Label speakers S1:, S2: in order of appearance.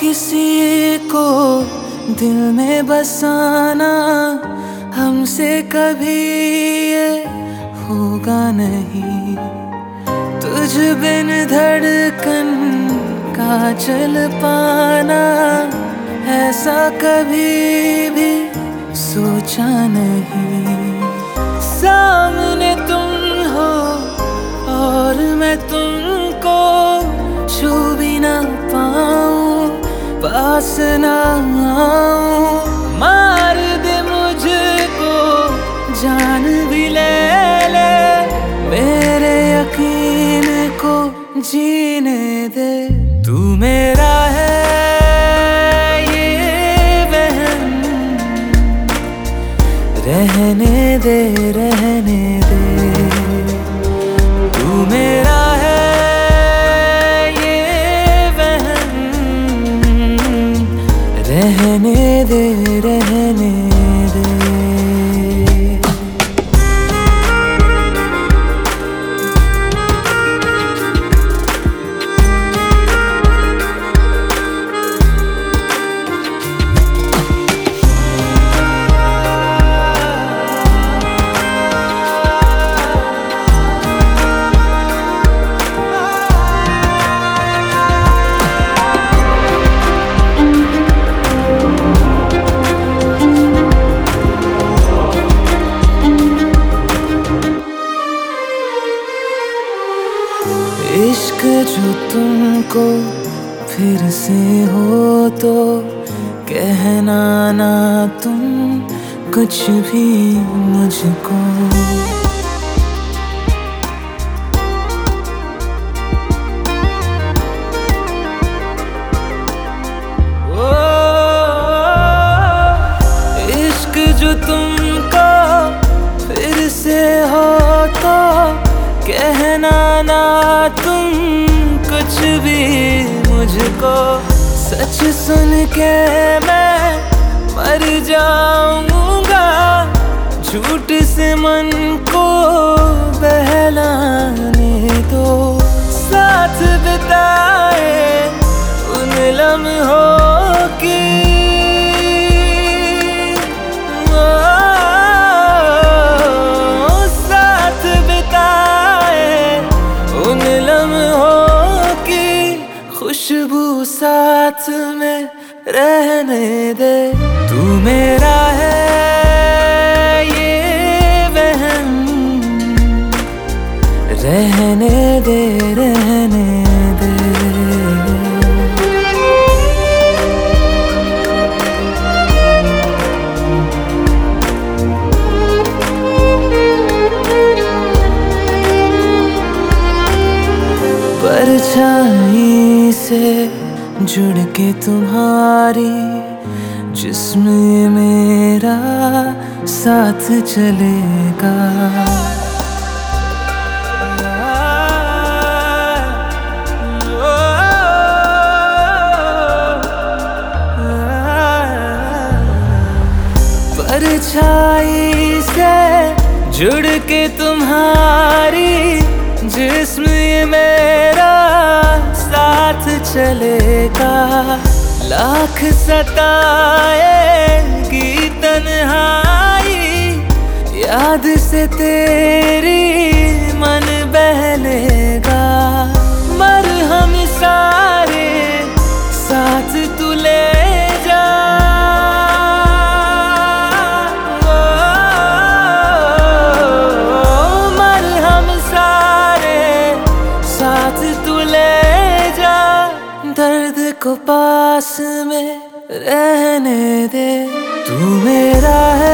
S1: किसी को दिल में बसाना हमसे कभी ये होगा नहीं। तुझ बिन धड़कन का चल पाना ऐसा कभी भी सोचा नहीं। सामने तुम हो और मैं तुमको छू भी ना पाऊं, पास ना आऊं। मार दे मुझको जान भी ले ले, मेरे यकीन को जीने दे। तू मेरा है ये वहम, रहने दे रहने दे। तू मेरा है ये वहम, रहने दे रहने दे। इश्क जो तुमको फिर से हो तो कहना ना तुम कुछ भी मुझको। ओ इश्क जो तुमको फिर से हो तो कहना ना तुम कुछ भी मुझको। सच सुन के मैं मर जाऊंगा, झूठ से मन को बहलाने दो। साथ बिताए उन लम्हों की खुशबू साथ में रहने दे। तू मेरा है ये वहम, रहने दे रहने दे। परछाई से जुड़ के तुम्हारी जिस्म मेरा साथ चलेगा। परछाई से जुड़ के तुम्हारी जिस्म मेरा साथ चलेगा। लाख सताएगी तन्हाई, याद से तेरी मन बहलेगा। मरहम सारे साथ तू ले जा, दर्द को पास में रहने दे। तू मेरा है